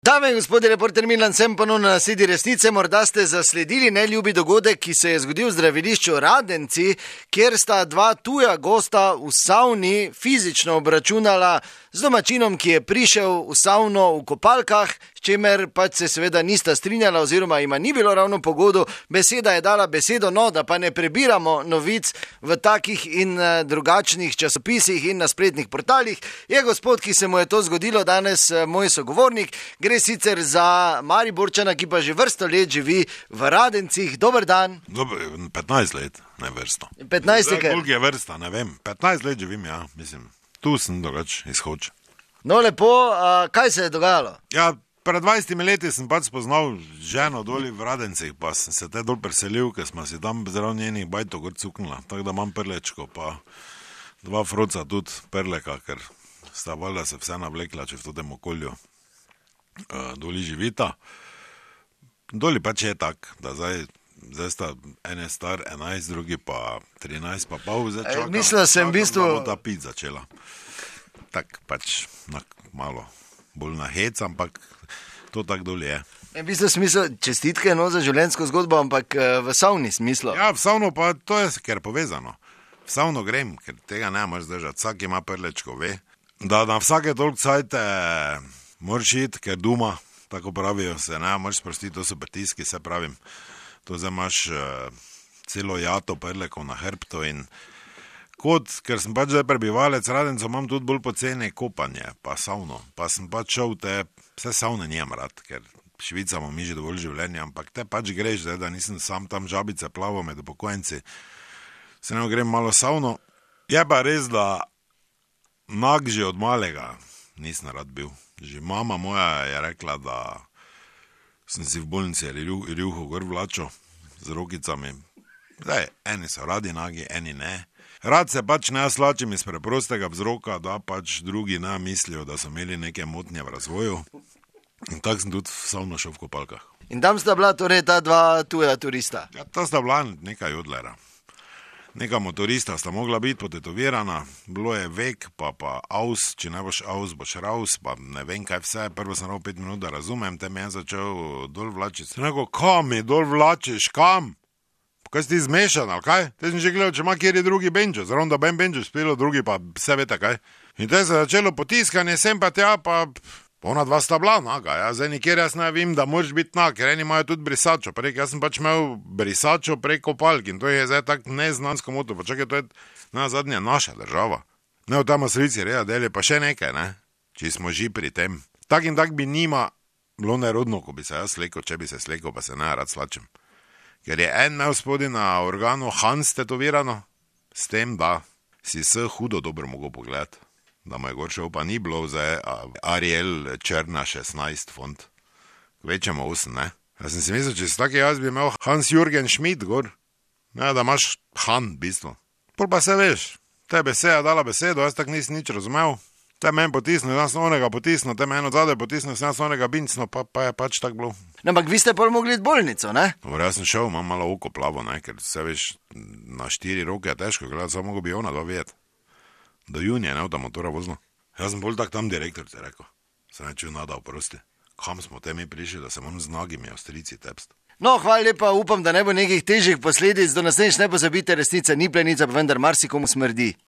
Dame in gospodje, reporter Milan sem ponovno na Sedi resnice. Morda ste zasledili neljubi dogodek, ki se je zgodil v zdravilišču Radenci, kjer sta dva tuja gosta v savni fizično obračunala z domačinom, ki je prišel v savno v kopalkah, s čimer pač se seveda nista strinjala oziroma ima ni bilo ravno pogodu. Beseda je dala besedo, no, da pa ne prebiramo novic v takih in drugačnih časopisih in na spletnih portalih. Je gospod, ki se mu je to zgodilo danes, moj sogovornik. Gre sicer za Mariborčana, ki pa že vrsto let živi v Radencih. Dober dan. 15 let, ne vrsto. 15 let. Koliko je vrsta, ne vem. 15 let živim, ja, mislim. Tu sem drugač izhoč. No lepo, kaj se je dogajalo? Ja, pred 20 leti sem pač spoznal ženo doli v Radencih, pa sem se te dol preselil, ker smo si tam zraven njenih bajto gor cuknila. Tako da imam perlečko, pa dva froca tudi perleka, ker sta valjda se vse navlekla, če v tem okolju doli živita. Doli pač je tak, da zdaj sta ene star 11, drugi pa 13, pa pol, zdaj čakam. Mislil sem v bistvu... Da bo ta pit začela. Tak pač malo bolj na hec, ampak to tak doli je. V bistvu smisel čestitke no, za življenjsko zgodbo, ampak v savni smislu. Ja, v savno pa to je ker povezano. V savno grem, ker tega ne moraš zdržati. Vsak ima perlečko, ve. Da na vsake toliko cajte moraš iti, ker duma, tako pravijo, se ne moraš sprostiti, to so pritiski, se pravim. To zdaj imaš celo jato perlekov na hrbtu in ker sem pač zdaj prebivalec Radencov, imam tudi bolj poceni kopanje, pa savno. Pa sem pač šel vse savne nijem rad, ker Švica mi že dovolj življenja, ampak te pač greš, zdaj, da nisem sam tam žabice plaval med upokojenci. Se ne grem malo savno. Je pa res, da nag že od malega nisem rad bil. Že mama moja je rekla, da sem si v bolnici rjuho gor vlačil z rokicami. Zdaj, eni so radi nagi, eni ne. Rad se pač ne slačim iz preprostega vzroka, da pač drugi ne mislijo, da so imeli neke motnje v razvoju. In tako sem tudi v savno šel v kopalkah. In tam sta bila torej ta dva tuja turista? Ja, ta sta bila neka jodlera. Neka motorista sta mogla biti potetovirana, bilo je vek, pa aus, če ne boš aus, boš raus, pa ne vem kaj vse, prvo sem rao 5 minut, da razumem, te me je začel dol vlačiti. Sem rekel, kam mi dol vlačiš, kam? Kaj si ti zmešan, ali kaj? Te sem že gledal, če ima kjer je drugi benčo, zraven da ben benčo spilo, drugi pa vse vete kaj. In te se začelo potiskanje, sem pa tja, pa ona dva sta bila naga, ja, zdaj nikjer jaz ne vem, da moraš biti nag, ker eni imajo tudi brisačo, jaz sem pač imel brisačo prek kopalk in to je zdaj tak neznansko moto, pa čakaj, to je na zadnje naša država. Ne v tam Avstrijci reja deli, pa še nekaj, ne, če smo že pri tem. Tak in tak bi njima bilo nerodno, ko bi se jaz slekel, če bi se slekel, pa se ne rad slačem. Ker je en imel spodaj na organu Hans tetovirano, s tem, da si se hudo dobro mogel pogledati. Da mu je gor šel, pa ni bilo zdaj Ariel črna 16 font. Večemo 8, ne? Jaz sem si mislil, če si taki jaz bi imel Hans-Jürgen Schmidt gor. Ne, da imaš Han, v bistvu. Pol pa se veš, te beseda dala besedo, jaz tak nisem nič razumel. Te meni potisnil, jaz sem onega potisnil, te meni od zadaj potisnil, jaz sem onega bincno, pa je pač tak bilo. No, ampak vi ste pol mogli iti bolnico, ne? Dobro, jaz sem šel, imam malo oko plavo, ne, ker se veš, na 4 roke je težko gledati, samo mogo bi ona dva videti. Do junija ne v ta motora vozila. Jaz sem bolj tak tam direktor ti rekel. Se ne čuj nada oprosti. Kam smo te mi prišli, da se moram z nagimi Avstrijci tepst. No, hvala lepa, upam, da ne bo nekih težjih posledic. Do naslednjič ne pozabite, resnica ni plenica, pa vendar marsikomu smrdi.